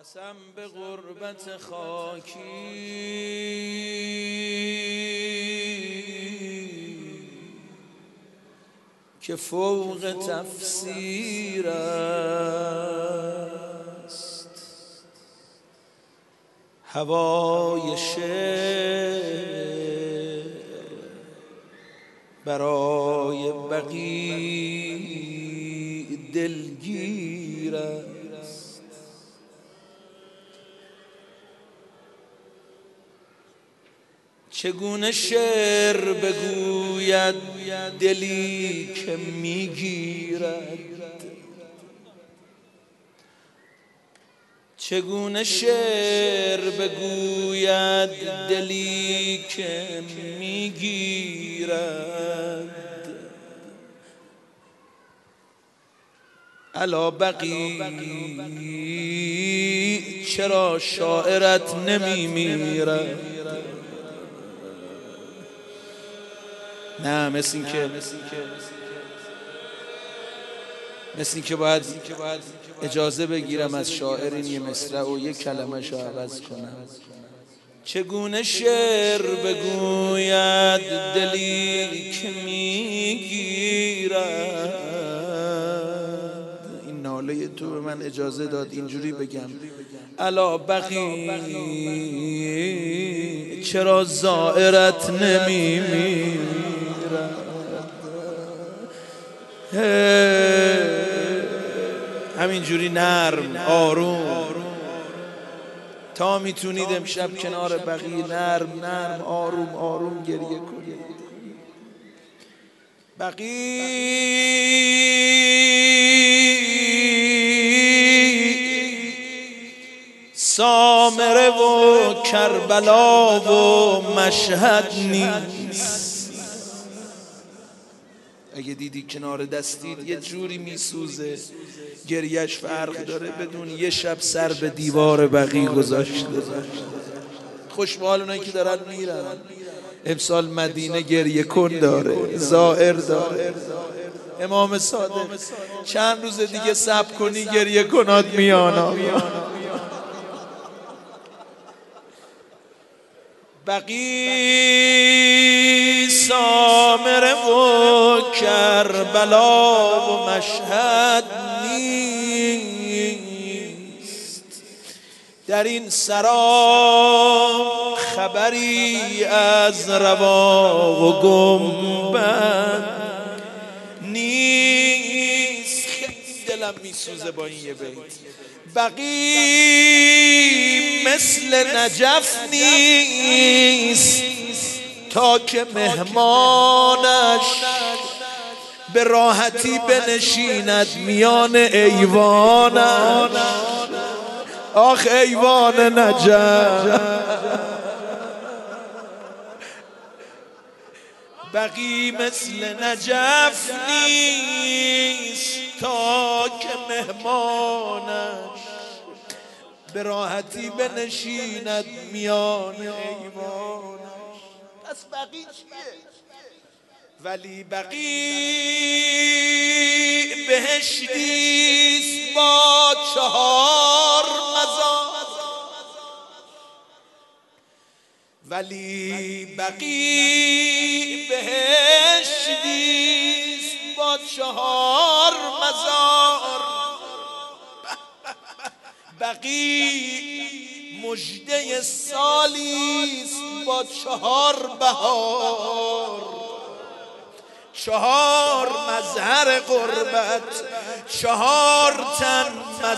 قسم به غربت خاکی که فوق تفسیر است، هوای شعر برای بقیع دلگیر است. چگونه شعر بگوید دلی که میگیرد، چگونه شعر بگوید دلی که میگیرد. الا بقی چرا شاعرت نمیمیرد؟ نه، مثل این که باید اجازه بگیرم از شاعر این یه مصرع و یک کلمه شو عوض کنم. چگونه شعر بگوید دلی که میگیرد. این ناله تو به من اجازه داد اینجوری بگم. الا بقی چرا زائرت نمیمیرد؟ همینجوری نرم آروم تا میتونید امشب کنار بقیه نرم نرم آروم آروم گریه کنید. سامره و کربلا و مشهد نیست. اگه دیدی کنار دستید یه جوری میسوزه، گریش فرق داره بدون یه شب سر به دیوار بقیع گذاشته. خوشحال اونایی که دارن میرن. امسال مدینه گریه کن داره، زائر داره. امام صادق چند روز دیگه صبر کنی گریه کنات میانا. بقی سامره و کربلا و مشهد نیست. در این سرا خبری از روا و گنبد نیست. خیلی دلم میسوزه با این یه بیت. بقی مثل نجف نیست تا که مهمانش به راحتی بنشیند میان ایوانش. آخ ایوان نجف. بقی مثل نجف نیست تا که مهمانش به راحتی بنشیند میان ایوانش. پس بقی چیه؟ ولی بقی بهشتیست با 4 مزار. ولی بقی بهشتیست با 4 مزار. بقی مژده سالیست با 4 بهار. 4 مظهر غربت، 4 تن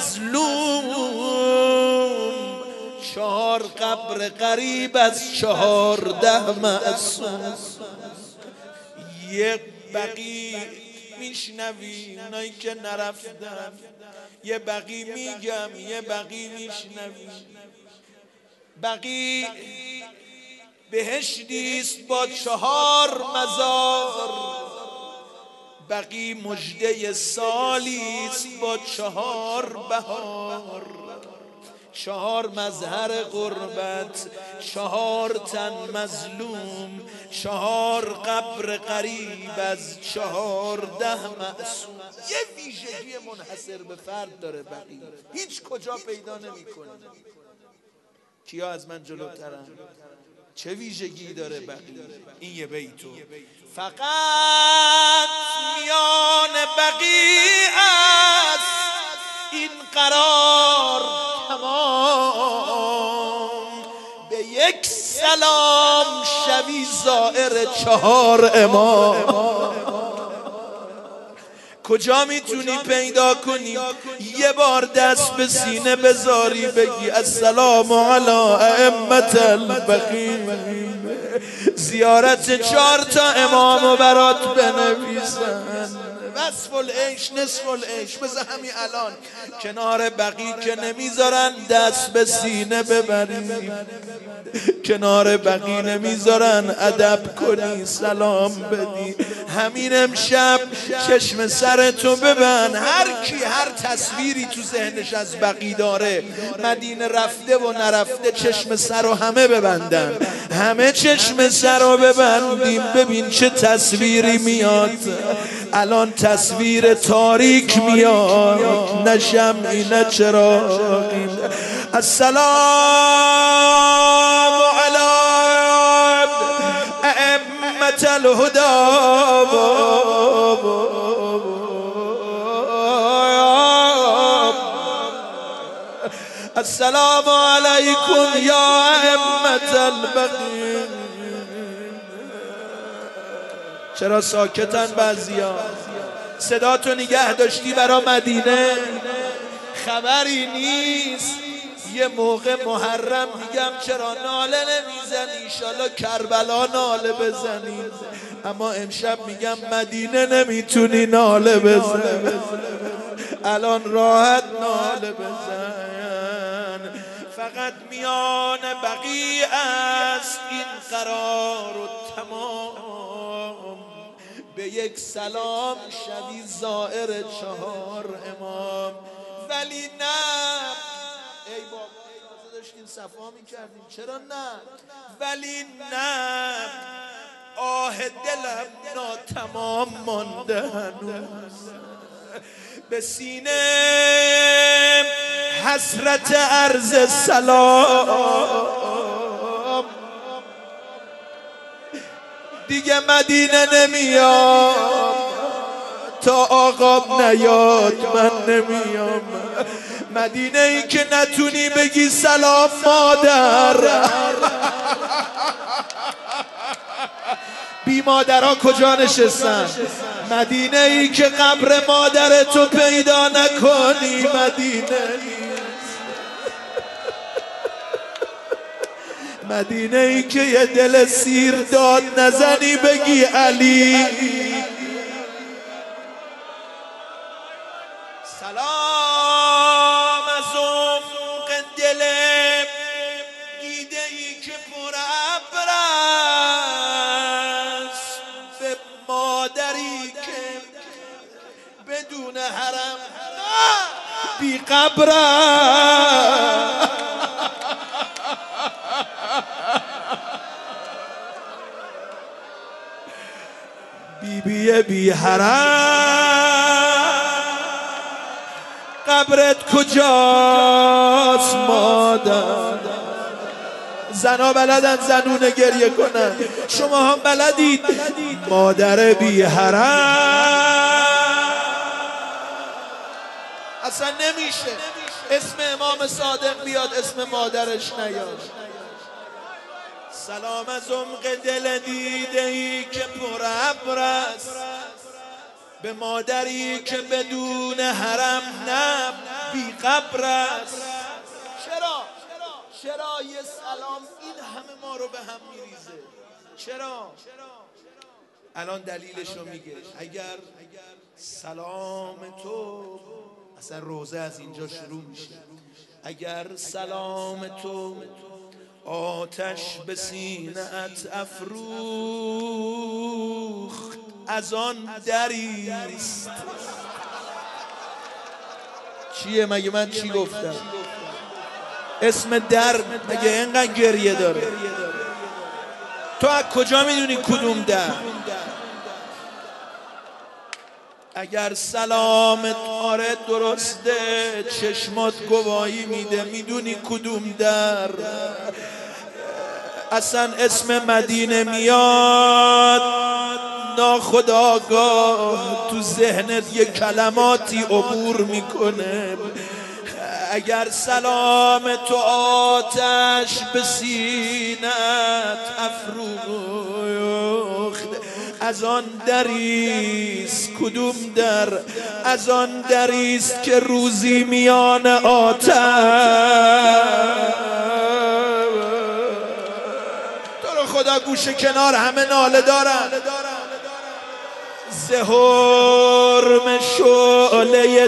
مظلوم، 4 قبر غریب از 14 معصوم. یه بقی میشنوی اونایی که نرفتن، یه بقی میگم، یه بقی میشنوی. بقی بهشتیست با 4 مزار. بقی مژده سالیست با 4 بهار. 4 مظهر غربت، 4 تن مظلوم، 4 قبر غریب از 14 معصوم. یه ویژگی منحصر به فرد داره بقیه، هیچ کجا پیدا نمی‌کنی. کیا از من جلوترن؟ چه ویژگی داره بقیه؟ این یه بیتو فقط میان بقیه است این قرار تمام، به یک سلام شوی زائر 4 امام. کجا میتونی پیدا کنی یه بار دست به سینه بذاری بگی السلام علی ائمة البقیع، زیارت 4 تا امامو برات بنویسن، وصف العیش نصف العیش. بذار همین الان کنار بقیع که نمیذارن دست به سینه ببری، کنار بقیع نمیذارن ادب کنی سلام بدی، همین امشب چشم سرتو ببند. هر کی هر تصویری تو ذهنش از بقیع داره، مدینه رفته و نرفته، چشم سر رو همه ببندن، همه چشم سر رو ببندیم ببین چه تصویری میاد. الان تصویر تاریک میاد، نه شمعی نه چراغی. السلام علی ائمة الهدى، السلام علیکم یا ائمة البقیع. چرا ساکتن بعضیا؟ صدا تو نگه داشتی برا مدینه؟ خبری نیست. یه موقع محرم میگم چرا ناله نمیزنی، ایشالا کربلا ناله بزنی، اما امشب میگم مدینه نمیتونی ناله بزن، الان راحت ناله بزن. فقط میان بقیع است این قرار و تمام، به یک سلام شوی زائر 4 امام. ولی نه ای بابا داشتیم صفا میکردیم، چرا نه؟ ولی نه، آه دلم ناتمام مانده هنوز، به سینه حسرت عرض سلام، دیگه مدینه نمیام تا آقام نیاد، من نمیام مدینه ای که نتونی بگی سلام مادر. بی مادرها کجا نشستن؟ مدینه ای که قبر مادرتو پیدا نکنی مدینه نیست، مدینه ای که یه دل سیر داد نزنی بگی علی. سلام از عمق دل دیده ای که پر ابر است، به مادری که بدون حرم بی قبر است. بیبی بی حرم قبرت کجاست مادر؟ زنا بلدن زنونه گریه کنن، شما هم بلدید. مادر بی حرم اصلا نمیشه اسم امام صادق بیاد اسم مادرش نیاد. سلام از عمق دل دیده ای که پر ابر است، به مادری که بدون حرم نه بی قبر است. چرا یه سلام این همه ما رو به هم میریزه؟ چرا؟ الان دلیلشو میگه. اگر سلام تو، اصلا روزه از اینجا شروع میشه، اگر سلام تو آتش به سینه‌ات افروخت از آن دریست. چیه مگه من چی گفتم؟ اسم در مگه اینقدر گریه داره؟ تو از کجا میدونی کدوم در؟ اگر سلامت آره درسته چشمات گواهی میده. میدونی کدوم در اصلا اسم مدینه میاد ناخودآگاه تو ذهنت یه کلماتی عبور میکنه. اگر سلام تو آتش به سینت افروخت از آن دریست. کدوم در؟ از آن دریست که روزی میان آتش. تو رو خدا گوشه کنار همه ناله دارن. زهرم شعله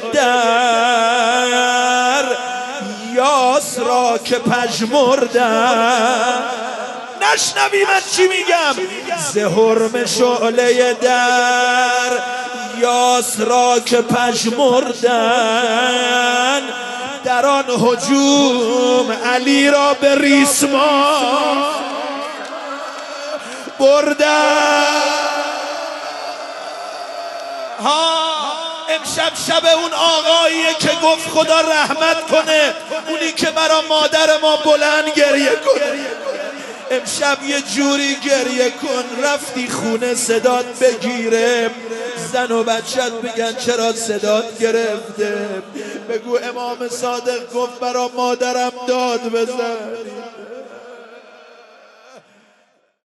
در یاس را که پژمردن. نشنوی من چی میگم؟ زهرم شعله در یاس را که پژمردن. در آن هجوم علی را به ریسمان بردن. امشب شب اون آقاییه که گفت خدا رحمت کنه، اونی که برا مادر ما بلند گریه کنه. امشب یه جوری گریه کن رفتی خونه صدات بگیره، زن و بچت بگن چرا صدات گرفته. بگو امام صادق گفت برا مادرم داد بزن.